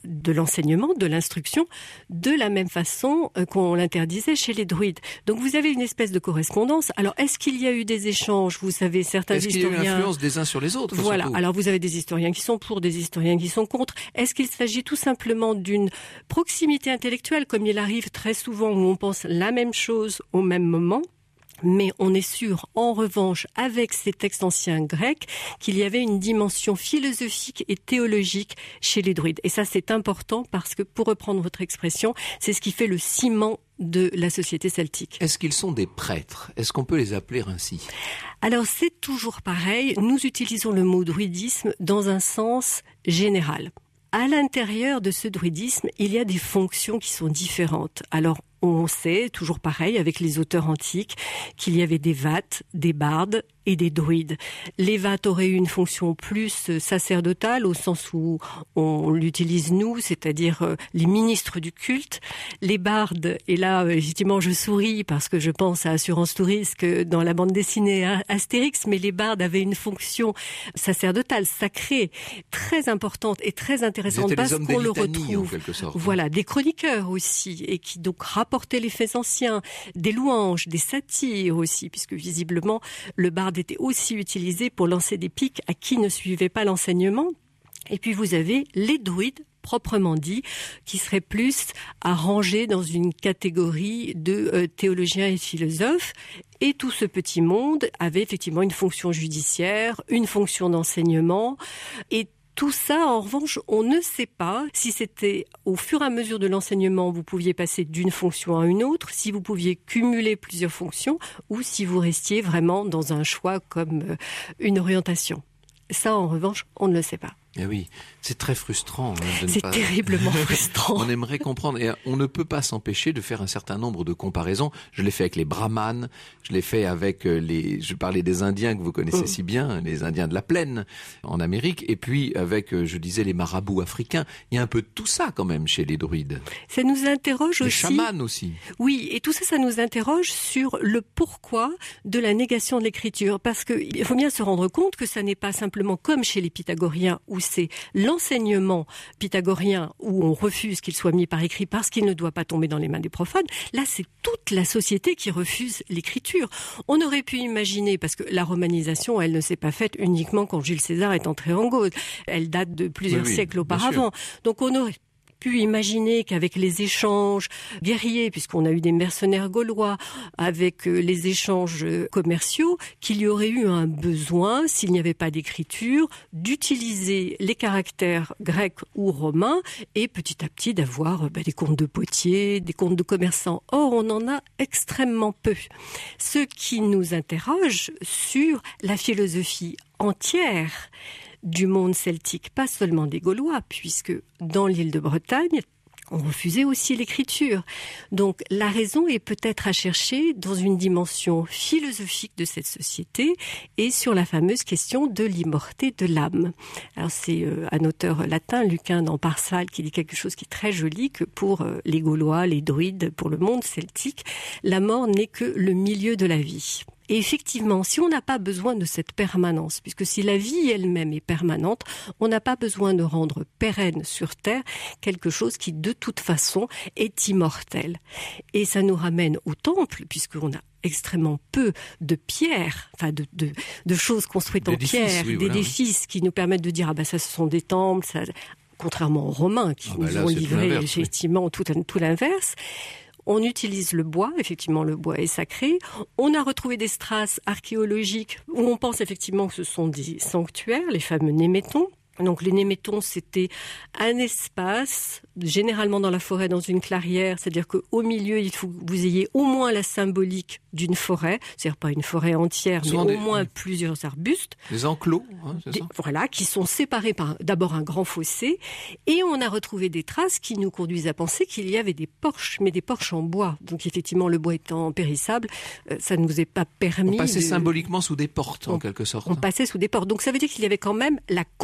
de l'enseignement, de l'instruction, de la même façon qu'on l'interdisait chez les druides. Donc vous avez une espèce de correspondance. Alors est-ce qu'il y a eu des échanges? Vous savez, certains
est-ce
historiens...
Est-ce qu'il y a eu une influence des uns sur les autres?
Voilà,
surtout
alors vous avez des historiens qui sont pour, des historiens qui sont contre. Est-ce qu'il s'agit tout simplement d'une proximité intellectuelle, comme il arrive très souvent où on pense la même chose au même moment? Mais on est sûr, en revanche, avec ces textes anciens grecs, qu'il y avait une dimension philosophique et théologique chez les druides. Et ça, c'est important parce que, pour reprendre votre expression, c'est ce qui fait le ciment de la société celtique.
Est-ce qu'ils sont des prêtres? Est-ce qu'on peut les appeler ainsi?
Alors, c'est toujours pareil. Nous utilisons le mot druidisme dans un sens général. À l'intérieur de ce druidisme, il y a des fonctions qui sont différentes. Alors, on sait, toujours pareil, avec les auteurs antiques, qu'il y avait des vates, des bardes et des druides. Les vates auraient eu une fonction plus sacerdotale, au sens où on l'utilise nous, c'est-à-dire les ministres du culte. Les bardes, et là, effectivement, je souris parce que je pense à Assurance tout risque dans la bande dessinée Astérix, mais les bardes avaient une fonction sacerdotale, sacrée, très importante et très intéressante parce qu'on le retrouve.
En quelque sorte.
Voilà, des chroniqueurs aussi, et qui donc rapportaient les faits anciens, des louanges, des satires aussi, puisque visiblement le barde était aussi utilisé pour lancer des piques à qui ne suivait pas l'enseignement. Et puis vous avez les druides, proprement dit, qui seraient plus à ranger dans une catégorie de euh, théologiens et philosophes. Et tout ce petit monde avait effectivement une fonction judiciaire, une fonction d'enseignement, et tout ça, en revanche, on ne sait pas si c'était au fur et à mesure de l'enseignement, vous pouviez passer d'une fonction à une autre, si vous pouviez cumuler plusieurs fonctions, ou si vous restiez vraiment dans un choix comme une orientation. Ça, en revanche, on ne le sait pas.
Eh oui, c'est très frustrant. Hein, de ne
c'est
pas...
terriblement frustrant.
On aimerait comprendre, et on ne peut pas s'empêcher de faire un certain nombre de comparaisons. Je l'ai fait avec les brahmanes, je l'ai fait avec les... Je parlais des Indiens que vous connaissez mmh. si bien, les Indiens de la plaine en Amérique, et puis avec, je disais, les marabouts africains. Il y a un peu de tout ça quand même chez les druides.
Ça nous interroge
les
aussi...
Les chamans aussi.
Oui, et tout ça, ça nous interroge sur le pourquoi de la négation de l'écriture. Parce qu'il faut bien se rendre compte que ça n'est pas simplement comme chez les pythagoriens, où c'est l'enseignement pythagorien où on refuse qu'il soit mis par écrit parce qu'il ne doit pas tomber dans les mains des profanes. Là, c'est toute la société qui refuse l'écriture. On aurait pu imaginer, parce que la romanisation, elle ne s'est pas faite uniquement quand Jules César est entré en Gaule. Elle date de plusieurs
oui, oui,
siècles auparavant. Donc on aurait pu imaginer qu'avec les échanges guerriers, puisqu'on a eu des mercenaires gaulois, avec les échanges commerciaux, qu'il y aurait eu un besoin, s'il n'y avait pas d'écriture, d'utiliser les caractères grecs ou romains et petit à petit d'avoir ben, des comptes de potiers, des comptes de commerçants. Or, on en a extrêmement peu. Ce qui nous interroge sur la philosophie entière du monde celtique, pas seulement des Gaulois, puisque dans l'île de Bretagne, on refusait aussi l'écriture. Donc la raison est peut-être à chercher dans une dimension philosophique de cette société et sur la fameuse question de l'immorté de l'âme. Alors c'est euh, un auteur latin, Lucain dans Parsal, qui dit quelque chose qui est très joli, que pour euh, les Gaulois, les druides, pour le monde celtique, la mort n'est que le milieu de la vie. Et effectivement, si on n'a pas besoin de cette permanence, puisque si la vie elle-même est permanente, on n'a pas besoin de rendre pérenne sur Terre quelque chose qui, de toute façon, est immortel. Et ça nous ramène au temple, puisqu'on a extrêmement peu de pierres, enfin de, de, de choses construites en pierre, oui, d'édifices voilà. qui nous permettent de dire « ah ben ça, ce sont des temples », ça, contrairement aux Romains qui ah ben nous là, ont livré effectivement oui. tout, tout l'inverse. On utilise le bois, effectivement le bois est sacré. On a retrouvé des strass archéologiques où on pense effectivement que ce sont des sanctuaires, les fameux némétons. Donc les némétons, c'était un espace, généralement dans la forêt, dans une clairière, c'est-à-dire qu'au milieu, il faut que vous ayez au moins la symbolique d'une forêt, c'est-à-dire pas une forêt entière, mais des, au moins des, plusieurs arbustes.
Des enclos, hein, c'est
des,
ça ?
Voilà, qui sont séparés par d'abord un grand fossé, et on a retrouvé des traces qui nous conduisent à penser qu'il y avait des porches, mais des porches en bois. Donc effectivement, le bois étant périssable, ça ne nous est pas permis.
On passait
de...
symboliquement sous des portes, en
on,
quelque sorte.
On passait sous des portes. Donc ça veut dire qu'il y avait quand même la construction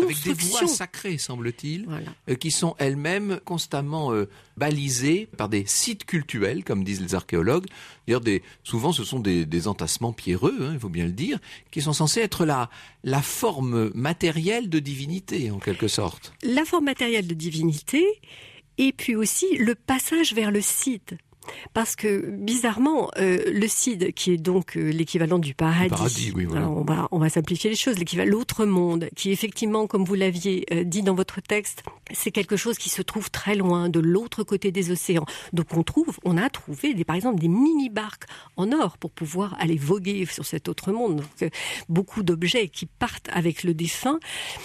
fonction.
voies sacrées, semble-t-il,
Voilà.
euh, qui sont elles-mêmes constamment euh, balisées par des sites cultuels, comme disent les archéologues. D'ailleurs, des, souvent, ce sont des, des entassements pierreux, hein, il faut bien le dire, qui sont censés être la, la forme matérielle de divinité, en quelque sorte.
La forme matérielle de divinité, et puis aussi le passage vers le site. Parce que, bizarrement, euh, le Cid, qui est donc euh, l'équivalent du paradis,
Le paradis, oui, voilà.
Alors, on va, on va simplifier les choses, l'équivalent, l'autre monde, qui effectivement, comme vous l'aviez euh, dit dans votre texte, c'est quelque chose qui se trouve très loin, de l'autre côté des océans. Donc on trouve, on a trouvé, des, par exemple, des mini-barques en or pour pouvoir aller voguer sur cet autre monde. Donc, euh, beaucoup d'objets qui partent avec le défunt.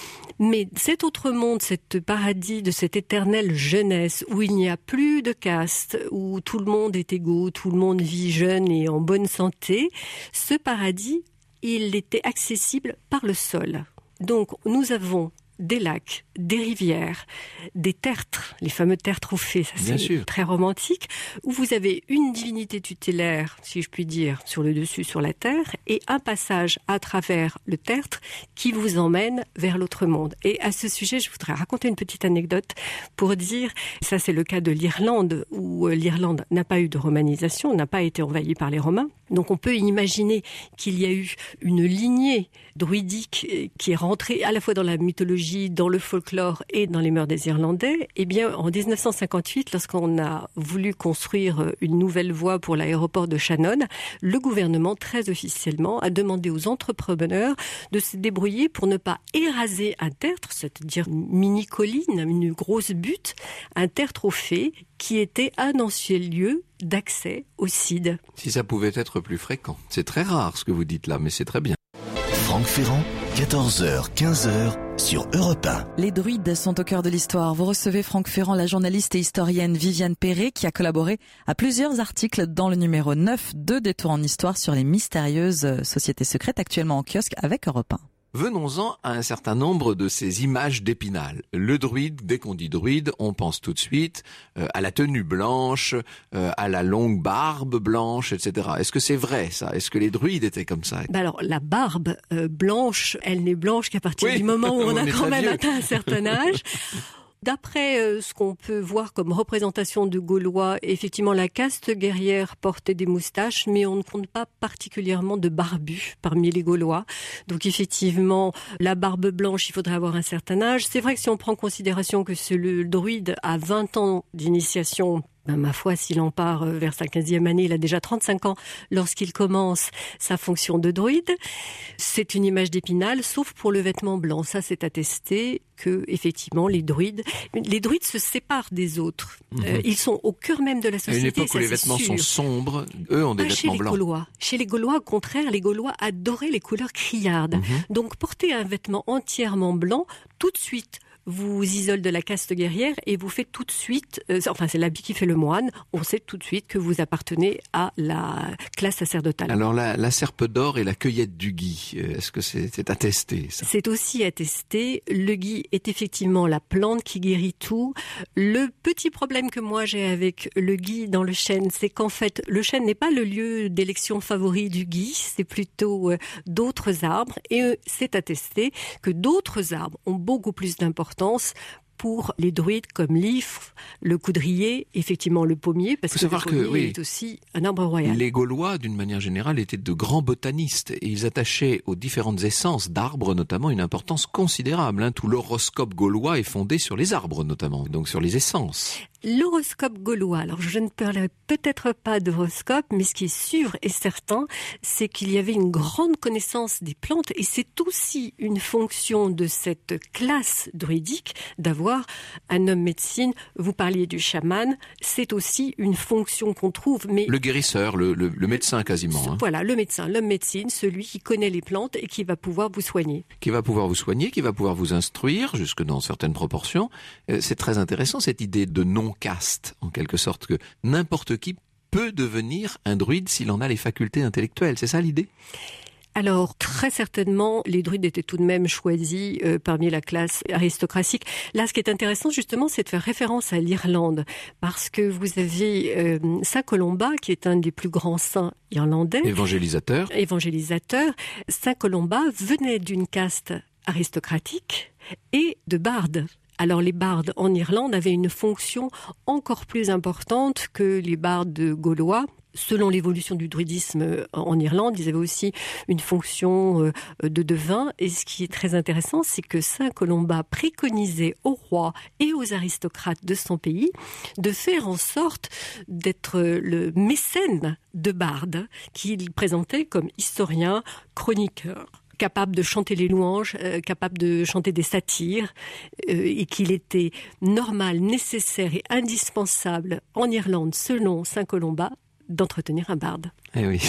Mais cet autre monde, cet paradis de cette éternelle jeunesse, où il n'y a plus de caste, où tout le monde est égaux, tout le monde vit jeune et en bonne santé, ce paradis, il était accessible par le sol. Donc nous avons des lacs, des rivières, des tertres, les fameux tertres au fées, ça
Bien
c'est
sûr.
très romantique, où vous avez une divinité tutélaire, si je puis dire, sur le dessus, sur la terre, et un passage à travers le tertre qui vous emmène vers l'autre monde. Et à ce sujet, je voudrais raconter une petite anecdote pour dire, ça c'est le cas de l'Irlande, où l'Irlande n'a pas eu de romanisation, n'a pas été envahie par les Romains. Donc on peut imaginer qu'il y a eu une lignée druidique qui est rentrée à la fois dans la mythologie, dans le folklore et dans les mœurs des Irlandais. Eh bien, en dix-neuf cent cinquante-huit, lorsqu'on a voulu construire une nouvelle voie pour l'aéroport de Shannon, le gouvernement, très officiellement, a demandé aux entrepreneurs de se débrouiller pour ne pas éraser un tertre, c'est-à-dire une mini-colline, une grosse butte, un tertre aux fées qui était un ancien lieu d'accès au Cid.
Si ça pouvait être plus fréquent. C'est très rare ce que vous dites là, mais c'est très bien.
Franck Ferrand, quatorze heures quinze heures sur Europe un.
Les druides sont au cœur de l'histoire. Vous recevez Franck Ferrand, la journaliste et historienne Viviane Perret, qui a collaboré à plusieurs articles dans le numéro neuf de Détour en Histoire sur les mystérieuses sociétés secrètes actuellement en kiosque avec Europe un.
Venons-en à un certain nombre de ces images d'Épinal. Le druide, dès qu'on dit druide, on pense tout de suite euh, à la tenue blanche, euh, à la longue barbe blanche, et cetera. Est-ce que c'est vrai ça? Est-ce que les druides étaient comme ça?
Ben alors, la barbe euh, blanche, elle n'est blanche qu'à partir
Oui,
du moment où on,
on
a
est
quand
très
même
vieux.
atteint un certain âge. D'après euh, ce qu'on peut voir comme représentation de Gaulois, effectivement, la caste guerrière portait des moustaches, mais on ne compte pas particulièrement de barbus parmi les Gaulois. Donc effectivement, la barbe blanche, il faudrait avoir un certain âge. C'est vrai que si on prend en considération que ce, le druide a vingt ans d'initiation, ben, ma foi, s'il en part vers sa quinzième année, il a déjà trente-cinq ans lorsqu'il commence sa fonction de druide. C'est une image d'Épinal, sauf pour le vêtement blanc. Ça, c'est attesté que, effectivement, les druides, les druides se séparent des autres.
Mmh.
Euh, ils sont au cœur même de la
À
société.
une époque
ça,
où les
c'est
vêtements
sûr.
sont sombres, eux ont des
Pas chez
vêtements
les
blancs.
Gaulois. Chez les Gaulois, au contraire, les Gaulois adoraient les couleurs criardes.
Mmh.
Donc, porter un vêtement entièrement blanc, tout de suite, vous isole de la caste guerrière et vous fait tout de suite, euh, enfin c'est l'habit qui fait le moine, on sait tout de suite que vous appartenez à la classe sacerdotale.
Alors la, la serpe d'or et la cueillette du gui, euh, est-ce que c'est, c'est attesté ça?
C'est aussi attesté. Le gui est effectivement la plante qui guérit tout. Le petit problème que moi j'ai avec le gui dans le chêne, c'est qu'en fait, le chêne n'est pas le lieu d'élection favori du gui, c'est plutôt euh, d'autres arbres. Et euh, c'est attesté que d'autres arbres ont beaucoup plus d'importance pour les druides comme l'ifre, le coudrier, effectivement le pommier, parce
Faut
que le
savoir que,
pommier
oui,
est aussi un arbre royal.
Les Gaulois, d'une manière générale, étaient de grands botanistes et ils attachaient aux différentes essences d'arbres, notamment, une importance considérable. Hein. Tout l'horoscope gaulois est fondé sur les arbres, notamment, donc sur les essences.
L'horoscope gaulois, alors je ne parlerai peut-être pas d'horoscope, mais ce qui est sûr et certain, c'est qu'il y avait une grande connaissance des plantes et c'est aussi une fonction de cette classe druidique d'avoir un homme médecine. Vous parliez du chaman, c'est aussi une fonction qu'on trouve. Mais
le guérisseur, le, le, le médecin quasiment. Hein.
Voilà, le médecin, l'homme médecine, celui qui connaît les plantes et qui va pouvoir vous soigner.
Qui va pouvoir vous soigner, qui va pouvoir vous instruire, jusque dans certaines proportions. Euh, c'est très intéressant cette idée de non-caste, en quelque sorte, que n'importe qui peut devenir un druide s'il en a les facultés intellectuelles. C'est ça l'idée ?
Alors, très certainement, les druides étaient tout de même choisis euh, parmi la classe aristocratique. Là, ce qui est intéressant, justement, c'est de faire référence à l'Irlande, parce que vous avez euh, Saint Colomba, qui est un des plus grands saints irlandais.
Évangélisateur.
Évangélisateur. Saint Colomba venait d'une caste aristocratique, et de bardes. Alors les bardes en Irlande avaient une fonction encore plus importante que les bardes gaulois. Selon l'évolution du druidisme en Irlande, ils avaient aussi une fonction de devin. Et ce qui est très intéressant, c'est que Saint Colomba préconisait aux rois et aux aristocrates de son pays de faire en sorte d'être le mécène de bardes qu'il présentait comme historien, chroniqueur, capable de chanter les louanges, euh, capable de chanter des satires, euh, et qu'il était normal, nécessaire et indispensable en Irlande, selon Saint Colomba, d'entretenir un barde.
Eh oui.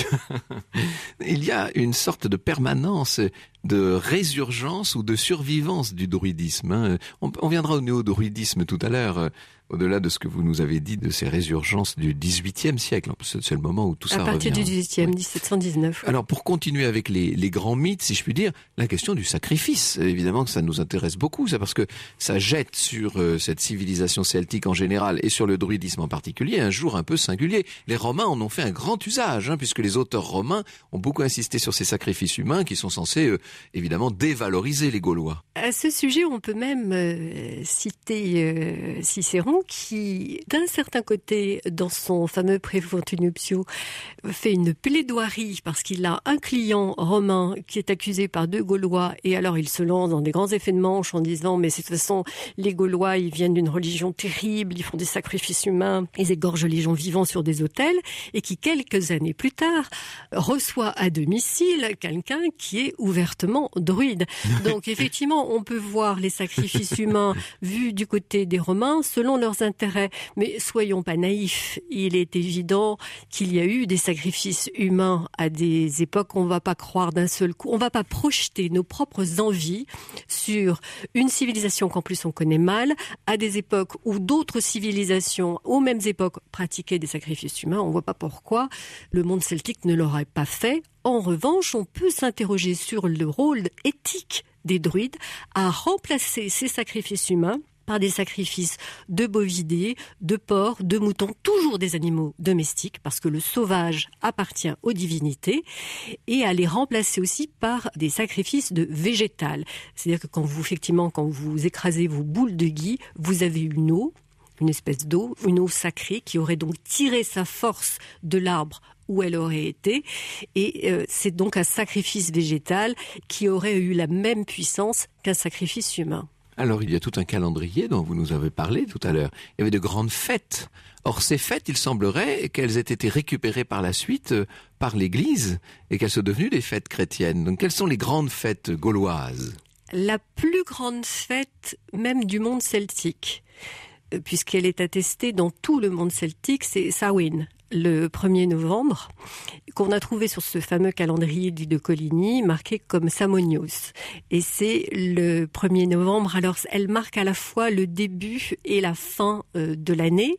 Il y a une sorte de permanence, de résurgence ou de survivance du druidisme. Hein. On, on viendra au néo-druidisme tout à l'heure, euh, au-delà de ce que vous nous avez dit de ces résurgences du dix-huitième siècle. C'est le moment où tout ça revient.
À partir du dix-huitième, oui. dix-sept cent dix-neuf.
Alors, pour continuer avec les, les grands mythes, si je puis dire, la question du sacrifice, évidemment que ça nous intéresse beaucoup, ça parce que ça jette sur euh, cette civilisation celtique en général et sur le druidisme en particulier un jour un peu singulier. Les Romains en ont fait un grand usage, hein, puisque les auteurs romains ont beaucoup insisté sur ces sacrifices humains qui sont censés, euh, évidemment, dévaloriser les Gaulois.
À ce sujet, on peut même euh, citer euh, Cicéron, qui, d'un certain côté, dans son fameux Préventus nuptiaux, fait une plaidoirie parce qu'il a un client romain qui est accusé par deux Gaulois, et alors il se lance dans des grands effets de manche en disant mais de toute façon les Gaulois ils viennent d'une religion terrible, ils font des sacrifices humains, ils égorgent les gens vivants sur des autels, et qui quelques années plus tard reçoit à domicile quelqu'un qui est ouvertement druide. Donc effectivement on peut voir les sacrifices humains vus du côté des Romains selon leurs intérêts, mais soyons pas naïfs, il est évident qu'il y a eu des sacrifices humains à des époques qu'on ne va pas croire d'un seul coup, on ne va pas projeter nos propres envies sur une civilisation qu'en plus on connaît mal, à des époques où d'autres civilisations aux mêmes époques pratiquaient des sacrifices humains. On ne voit pas pourquoi le monde celtique ne l'aurait pas fait. En revanche, on peut s'interroger sur le rôle éthique des druides à remplacer ces sacrifices humains par des sacrifices de bovidés, de porcs, de moutons, toujours des animaux domestiques, parce que le sauvage appartient aux divinités, et à les remplacer aussi par des sacrifices de végétal. C'est-à-dire que quand vous, effectivement, quand vous écrasez vos boules de gui, vous avez une eau, une espèce d'eau, une eau sacrée qui aurait donc tiré sa force de l'arbre où elle aurait été, et euh, c'est donc un sacrifice végétal qui aurait eu la même puissance qu'un sacrifice humain.
Alors, il y a tout un calendrier dont vous nous avez parlé tout à l'heure. Il y avait de grandes fêtes. Or, ces fêtes, il semblerait qu'elles aient été récupérées par la suite euh, par l'Église et qu'elles soient devenues des fêtes chrétiennes. Donc, quelles sont les grandes fêtes gauloises ?
La plus grande fête même du monde celtique, puisqu'elle est attestée dans tout le monde celtique, c'est Samhain, le premier novembre, qu'on a trouvé sur ce fameux calendrier dit de Coligny, marqué comme Samonios. Et c'est le premier novembre. Alors, elle marque à la fois le début et la fin euh, de l'année.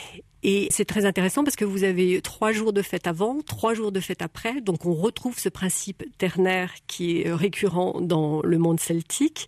Et c'est très intéressant parce que vous avez trois jours de fête avant, trois jours de fête après. Donc, on retrouve ce principe ternaire qui est récurrent dans le monde celtique,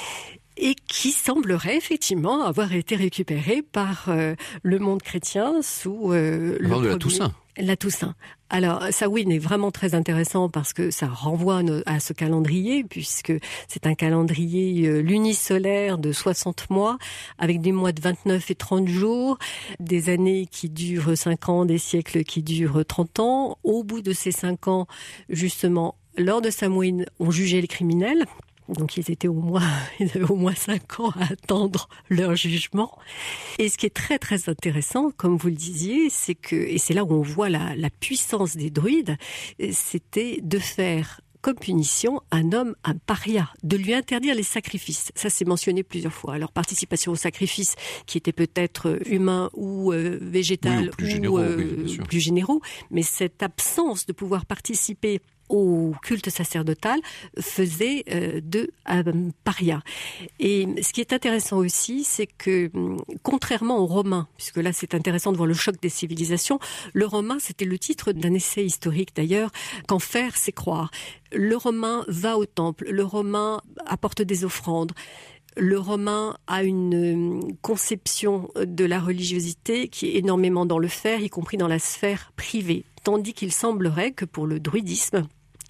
et qui semblerait effectivement avoir été récupéré par euh, le monde chrétien sous euh, le
Avant de
premier...
la Toussaint.
La Toussaint. Alors, Samhain est vraiment très intéressant parce que ça renvoie à, nos, à ce calendrier, puisque c'est un calendrier euh, lunisolaire de soixante mois, avec des mois de vingt-neuf et trente jours, des années qui durent cinq ans, des siècles qui durent trente ans. Au bout de ces cinq ans, justement, lors de Samhain, on jugeait les criminels. Donc ils étaient au moins, ils avaient au moins cinq ans à attendre leur jugement. Et ce qui est très très intéressant, comme vous le disiez, c'est que, et c'est là où on voit la, la puissance des druides, c'était de faire comme punition un homme, un paria, de lui interdire les sacrifices. Ça, c'est mentionné plusieurs fois. Alors, participation aux sacrifices qui étaient peut-être humains ou euh, végétal,
oui, ou plus
ou
généraux,
euh,
oui, bien sûr.
plus généraux, mais cette absence de pouvoir participer au culte sacerdotal faisait euh, de un paria. Et ce qui est intéressant aussi, c'est que contrairement aux Romains, puisque là c'est intéressant de voir le choc des civilisations, le Romain, c'était le titre d'un essai historique d'ailleurs, qu'en faire c'est croire. Le Romain va au temple, le Romain apporte des offrandes. Le Romain a une conception de la religiosité qui est énormément dans le faire, y compris dans la sphère privée. Tandis qu'il semblerait que pour le druidisme,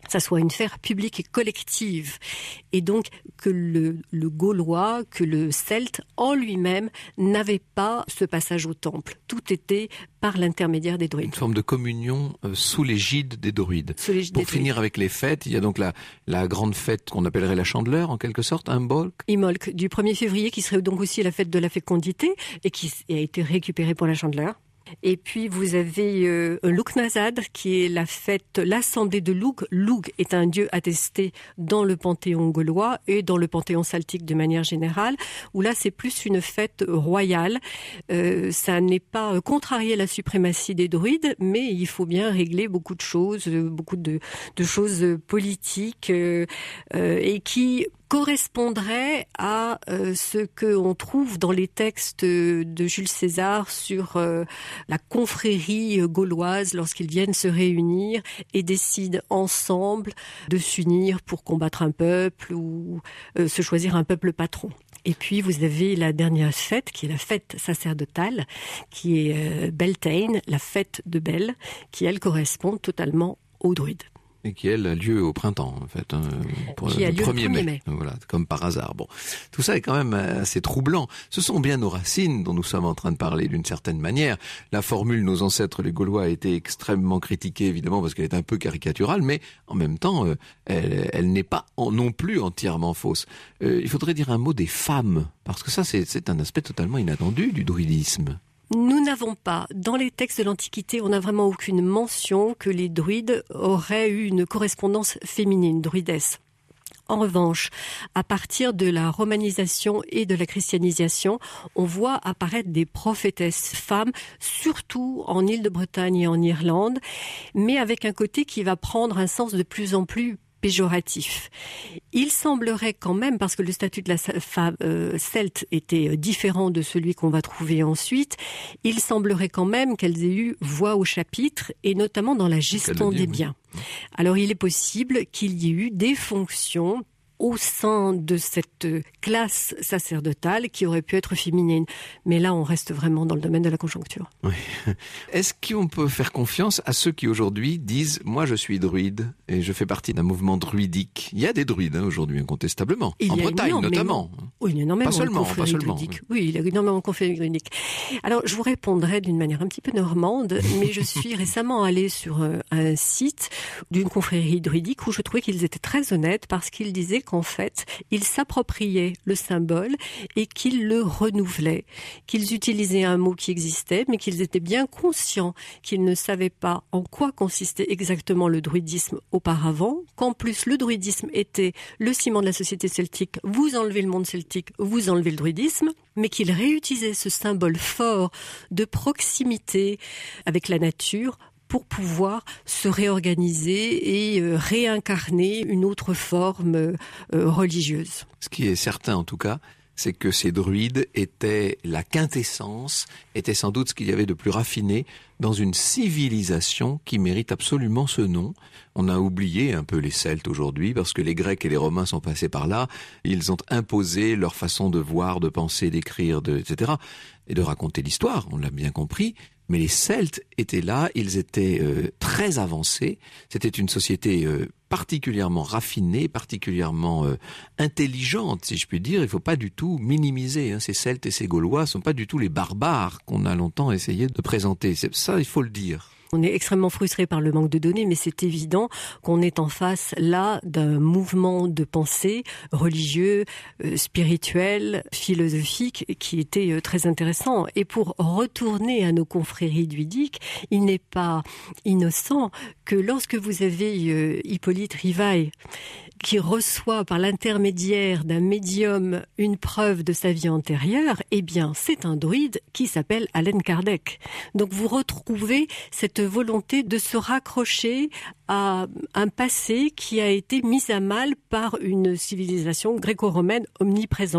ça soit une sphère publique et collective. Et donc que le, le Gaulois, que le Celte en lui-même n'avait pas ce passage au temple. Tout était par l'intermédiaire des druides.
Une forme de communion euh, sous l'égide des druides.
Sous l'égide
Pour
des
finir
druides.
avec les fêtes, il y a donc la, la grande fête qu'on appellerait la Chandeleur, en quelque sorte, un Imbolc.
Imbolc, du premier février, qui serait donc aussi la fête de la fécondité et qui a été récupérée pour la Chandeleur. Et puis vous avez euh, Lugnasad, qui est la fête, l'assemblée de Lugh. Lugh est un dieu attesté dans le panthéon gaulois et dans le panthéon celtique de manière générale, où là c'est plus une fête royale. Euh, ça n'est pas contrarié à la suprématie des druides, mais il faut bien régler beaucoup de choses, beaucoup de, de choses politiques euh, euh, et qui correspondrait à euh, ce que on trouve dans les textes de Jules César sur euh, la confrérie gauloise lorsqu'ils viennent se réunir et décident ensemble de s'unir pour combattre un peuple ou euh, se choisir un peuple patron. Et puis vous avez la dernière fête, qui est la fête sacerdotale, qui est euh, Beltane, la fête de Bel, qui elle correspond totalement aux druides.
Et qui, elle, a lieu au printemps, en fait, hein, pour
qui
le
a lieu
premier
le premier
mai.
mai.
Voilà, comme par hasard. Bon, tout ça est quand même assez troublant. Ce sont bien nos racines dont nous sommes en train de parler d'une certaine manière. La formule nos ancêtres les Gaulois a été extrêmement critiquée, évidemment, parce qu'elle est un peu caricaturale, mais en même temps, euh, elle, elle n'est pas en, non plus entièrement fausse. Euh, il faudrait dire un mot des femmes, parce que ça, c'est, c'est un aspect totalement inattendu du druidisme.
Nous n'avons pas, dans les textes de l'Antiquité, on n'a vraiment aucune mention que les druides auraient eu une correspondance féminine, druidesse. En revanche, à partir de la romanisation et de la christianisation, on voit apparaître des prophétesses femmes, surtout en Île-de-Bretagne et en Irlande, mais avec un côté qui va prendre un sens de plus en plus péjoratif. Il semblerait quand même, parce que le statut de la femme euh, celte était différent de celui qu'on va trouver ensuite, il semblerait quand même qu'elles aient eu voix au chapitre, et notamment dans la gestion des biens. Alors il est possible qu'il y ait eu des fonctions au sein de cette classe sacerdotale qui aurait pu être féminine. Mais là, on reste vraiment dans le domaine de la conjoncture.
Oui. Est-ce qu'on peut faire confiance à ceux qui aujourd'hui disent « moi je suis druide et je fais partie d'un mouvement druidique ». Il y a des druides hein, aujourd'hui, incontestablement.
Il
en Bretagne notamment.
Oui, il y a énormément
pas seulement,
de
pas seulement.
druidiques. Oui, il y a énormément de confréries druidiques. Alors, je vous répondrai d'une manière un petit peu normande, mais je suis récemment allée sur un, un site d'une confrérie druidique où je trouvais qu'ils étaient très honnêtes parce qu'ils disaient qu'en fait, ils s'appropriaient le symbole et qu'ils le renouvelaient, qu'ils utilisaient un mot qui existait, mais qu'ils étaient bien conscients qu'ils ne savaient pas en quoi consistait exactement le druidisme auparavant, qu'en plus le druidisme était le ciment de la société celtique, vous enlevez le monde celtique, vous enlevez le druidisme, mais qu'ils réutilisaient ce symbole fort de proximité avec la nature pour pouvoir se réorganiser et euh, réincarner une autre forme euh, religieuse.
Ce qui est certain en tout cas, c'est que ces druides étaient la quintessence, étaient sans doute ce qu'il y avait de plus raffiné dans une civilisation qui mérite absolument ce nom. On a oublié un peu les Celtes aujourd'hui parce que les Grecs et les Romains sont passés par là. Ils ont imposé leur façon de voir, de penser, d'écrire, de, et cetera et de raconter l'histoire, on l'a bien compris. Mais les Celtes étaient là, ils étaient euh, très avancés. C'était une société euh, particulièrement raffinée, particulièrement euh, intelligente, si je puis dire. Il ne faut pas du tout minimiser. Hein. Ces Celtes et ces Gaulois ne sont pas du tout les barbares qu'on a longtemps essayé de présenter. C'est ça, il faut le dire.
On est extrêmement frustré par le manque de données, mais c'est évident qu'on est en face, là, d'un mouvement de pensée religieux, euh, spirituel, philosophique, qui était euh, très intéressant. Et pour retourner à nos confréries druidiques, il n'est pas innocent que lorsque vous avez euh, Hippolyte Rivail, qui reçoit par l'intermédiaire d'un médium une preuve de sa vie antérieure, eh bien, c'est un druide qui s'appelle Allan Kardec. Donc, vous retrouvez cette volonté de se raccrocher à un passé qui a été mis à mal par une civilisation gréco-romaine omniprésente.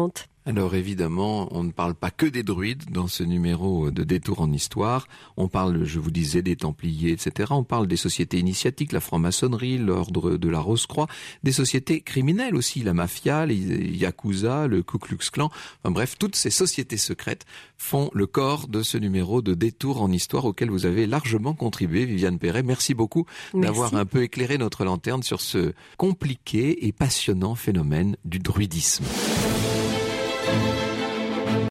Alors évidemment, on ne parle pas que des druides dans ce numéro de Détour en Histoire. On parle, je vous disais, des Templiers, et cetera. On parle des sociétés initiatiques, la franc-maçonnerie, l'ordre de la Rose-Croix, des sociétés criminelles aussi, la mafia, les Yakuza, le Ku Klux Klan. Enfin bref, toutes ces sociétés secrètes font le corps de ce numéro de Détour en Histoire auquel vous avez largement contribué, Viviane Perret. Merci beaucoup
Merci.
d'avoir un peu éclairé notre lanterne sur ce compliqué et passionnant phénomène du druidisme. Thank you.